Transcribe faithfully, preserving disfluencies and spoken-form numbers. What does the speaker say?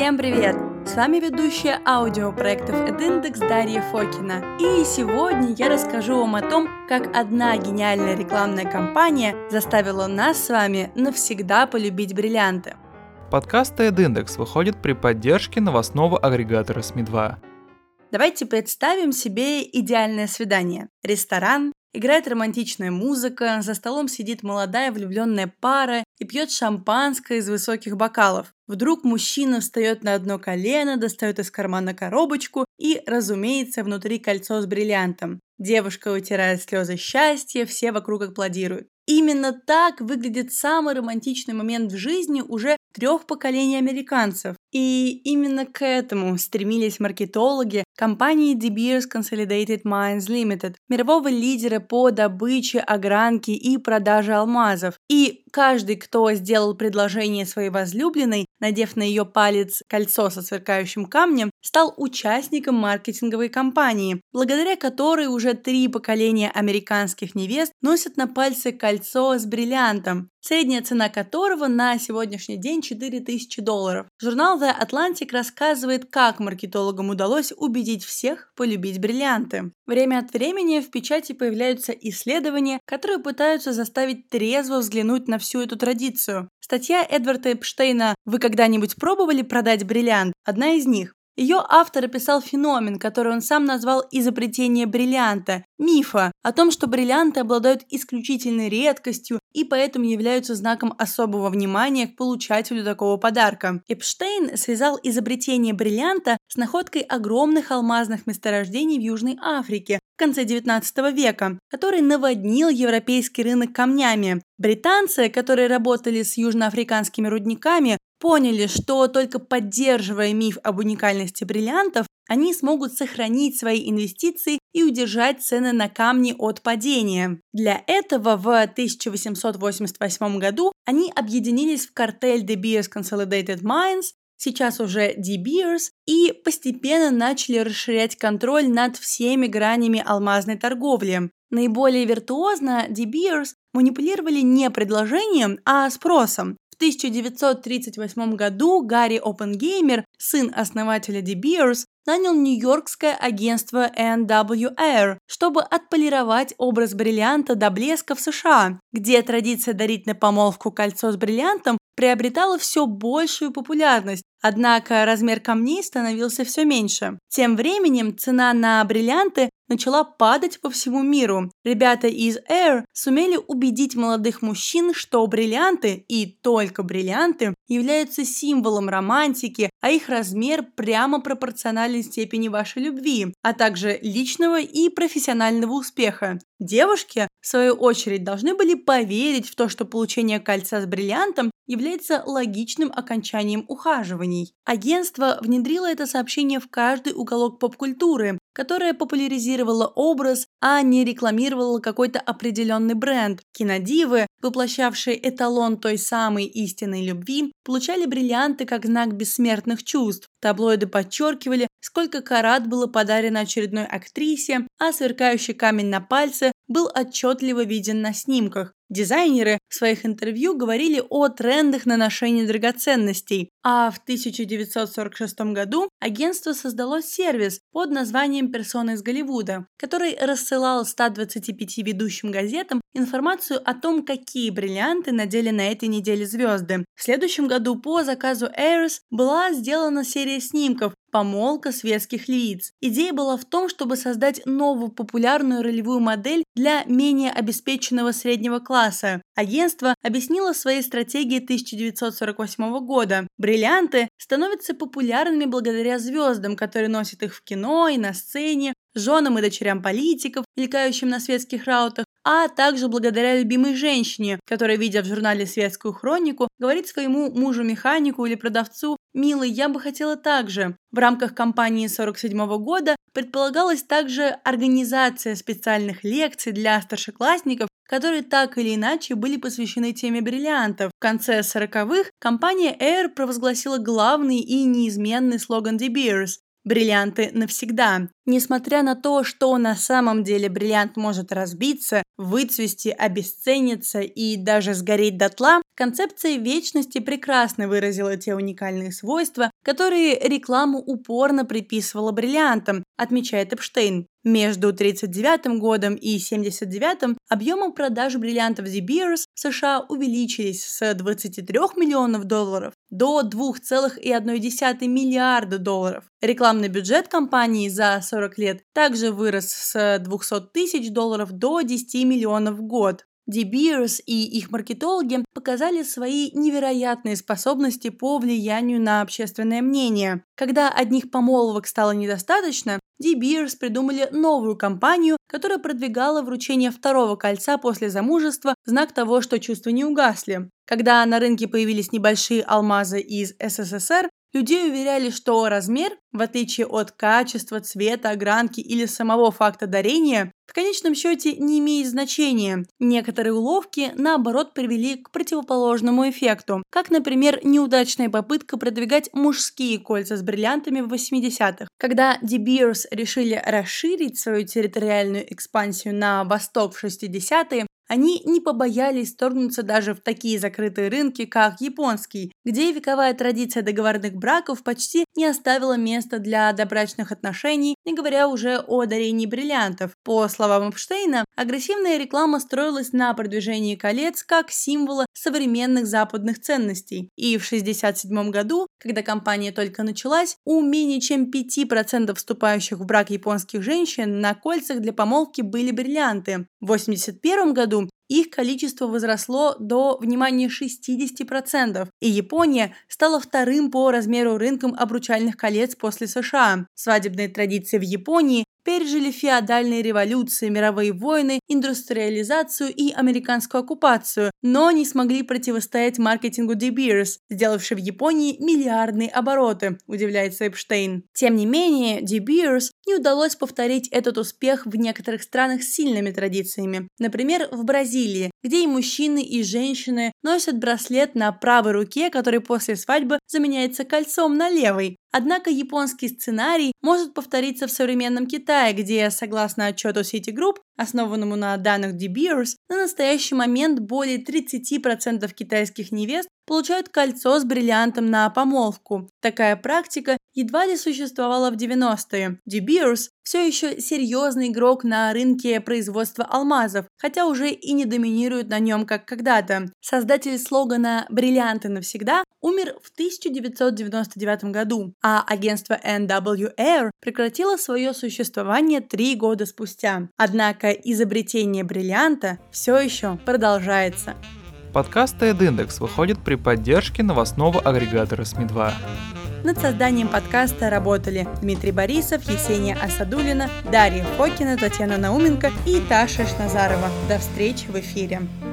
Всем привет! С вами ведущая аудиопроектов Эдиндекс Дарья Фокина. И сегодня я расскажу вам о том, как одна гениальная рекламная кампания заставила нас с вами навсегда полюбить бриллианты. Подкасты Эдиндекс выходят при поддержке новостного агрегатора эс эм и два. Давайте представим себе идеальное свидание. Ресторан, играет романтичная музыка, за столом сидит молодая влюбленная пара и пьет шампанское из высоких бокалов. Вдруг мужчина встает на одно колено, достает из кармана коробочку и, разумеется, внутри кольцо с бриллиантом. Девушка вытирает слезы счастья, все вокруг аплодируют. Именно так выглядит самый романтичный момент в жизни уже трех поколений американцев. И именно к этому стремились маркетологи компании De Beers Consolidated Mines Limited, мирового лидера по добыче, огранке и продаже алмазов. И каждый, кто сделал предложение своей возлюбленной, надев на ее палец кольцо со сверкающим камнем, стал участником маркетинговой кампании, благодаря которой уже три поколения американских невест носят на пальце кольцо с бриллиантом, средняя цена которого на сегодняшний день четыре тысячи долларов. Журнал The Atlantic рассказывает, как маркетологам удалось убедить всех полюбить бриллианты. Время от времени в печати появляются исследования, которые пытаются заставить трезво взглянуть на всю эту традицию. Статья Эдварда Эпштейна «Вы когда-нибудь пробовали продать бриллиант?» одна из них. Ее автор описал феномен, который он сам назвал изобретение бриллианта, мифа о том, что бриллианты обладают исключительной редкостью и поэтому являются знаком особого внимания к получателю такого подарка. Эпштейн связал изобретение бриллианта с находкой огромных алмазных месторождений в Южной Африке в конце девятнадцатого века, который наводнил европейский рынок камнями. Британцы, которые работали с южноафриканскими рудниками, поняли, что только поддерживая миф об уникальности бриллиантов, они смогут сохранить свои инвестиции и удержать цены на камни от падения. Для этого в тысяча восемьсот восемьдесят восьмом году они объединились в картель De Beers Consolidated Mines, сейчас уже De Beers, и постепенно начали расширять контроль над всеми гранями алмазной торговли. Наиболее виртуозно De Beers манипулировали не предложением, а спросом. В тысяча девятьсот тридцать восьмом году Гарри Оппенгеймер, сын основателя De Beers, нанял нью-йоркское агентство эн дабл ю эр, чтобы отполировать образ бриллианта до блеска в США, где традиция дарить на помолвку кольцо с бриллиантом приобретала все большую популярность, однако размер камней становился все меньше. Тем временем цена на бриллианты начала падать по всему миру. Ребята из Air сумели убедить молодых мужчин, что бриллианты, и только бриллианты, являются символом романтики, а их размер прямо пропорционален степени вашей любви, а также личного и профессионального успеха. Девушки, в свою очередь, должны были поверить в то, что получение кольца с бриллиантом является логичным окончанием ухаживаний. Агентство внедрило это сообщение в каждый уголок поп-культуры, которая популяризировала образ, а не рекламировала какой-то определенный бренд. Кинодивы, воплощавшие эталон той самой истинной любви, получали бриллианты как знак бессмертных чувств. Таблоиды подчеркивали, сколько карат было подарено очередной актрисе, а сверкающий камень на пальце был отчетливо виден на снимках. Дизайнеры в своих интервью говорили о трендах на ношение драгоценностей, а в тысяча девятьсот сорок шестом году агентство создало сервис под названием «Персона из Голливуда», который рассылал ста двадцати пяти ведущим газетам информацию о том, какие бриллианты надели на этой неделе звезды. В следующем году по заказу Airs была сделана серия снимков «Помолвка светских львиц». Идея была в том, чтобы создать новую популярную ролевую модель для менее обеспеченного среднего класса. Агентство объяснило в своей стратегии тысяча девятьсот сорок восьмого года. Бриллианты становятся популярными благодаря звездам, которые носят их в кино и на сцене, женам и дочерям политиков, мелькающим на светских раутах, а также благодаря любимой женщине, которая, видя в журнале светскую хронику, говорит своему мужу-механику или продавцу: «Милый, я бы хотела так же». В рамках кампании сорок седьмого года предполагалась также организация специальных лекций для старшеклассников, которые так или иначе были посвящены теме бриллиантов. В конце сороковых компания Air провозгласила главный и неизменный слоган De Beers: Бриллианты навсегда. Несмотря на то, что на самом деле бриллиант может разбиться, выцвести, обесцениться и даже сгореть дотла, концепция вечности прекрасно выразила те уникальные свойства, которые реклама упорно приписывала бриллиантам, отмечает Эпштейн. Между тридцать девятым годом и семьдесят девятым объемы продаж бриллиантов De Beers в США увеличились с двадцати трёх миллионов долларов до двух целых одной десятой миллиарда долларов. Рекламный бюджет компании за сорок лет также вырос с двухсот тысяч долларов до десяти миллионов в год. De Beers и их маркетологи показали свои невероятные способности по влиянию на общественное мнение. Когда одних помолвок стало недостаточно, De Beers придумали новую кампанию, которая продвигала вручение второго кольца после замужества в знак того, что чувства не угасли. Когда на рынке появились небольшие алмазы из эс эс эс эр, людей уверяли, что размер, в отличие от качества, цвета, огранки или самого факта дарения, в конечном счете не имеет значения. Некоторые уловки, наоборот, привели к противоположному эффекту, как, например, неудачная попытка продвигать мужские кольца с бриллиантами в восьмидесятых. Когда De Beers решили расширить свою территориальную экспансию на восток в шестидесятые, они не побоялись вторгнуться даже в такие закрытые рынки, как японский, где вековая традиция договорных браков почти не оставила места для добрачных отношений, не говоря уже о дарении бриллиантов. По словам Эпштейна, агрессивная реклама строилась на продвижении колец как символа современных западных ценностей. И в шестьдесят седьмом году, когда кампания только началась, у менее чем пяти процентов вступающих в брак японских женщин на кольцах для помолвки были бриллианты. В восемьдесят первом году их количество возросло до, внимания, шестидесяти процентов, и Япония стала вторым по размеру рынком обручальных колец после США. Свадебные традиции в Японии пережили феодальные революции, мировые войны, индустриализацию и американскую оккупацию, но не смогли противостоять маркетингу De Beers, сделавшей в Японии миллиардные обороты, удивляется Эпштейн. Тем не менее, De Beers не удалось повторить этот успех в некоторых странах с сильными традициями. Например, в Бразилии, где и мужчины, и женщины носят браслет на правой руке, который после свадьбы заменяется кольцом на левой. Однако японский сценарий может повториться в современном Китае, где, согласно отчету Citigroup, основанному на данных De Beers, на настоящий момент более тридцати процентов китайских невест получают кольцо с бриллиантом на помолвку. Такая практика едва ли существовала в девяностые. De Beers все еще серьезный игрок на рынке производства алмазов, хотя уже и не доминирует на нем, как когда-то. Создатель слогана «Бриллианты навсегда» умер в тысяча девятьсот девяносто девятом году, а агентство эн дабл ю эр прекратило свое существование три года спустя. Однако изобретение бриллианта все еще продолжается. Подкаст TEDx выходит при поддержке новостного агрегатора эс эм и два. Над созданием подкаста работали Дмитрий Борисов, Есения Асадулина, Дарья Фокина, Татьяна Науменко и Таша Шназарова. До встречи в эфире.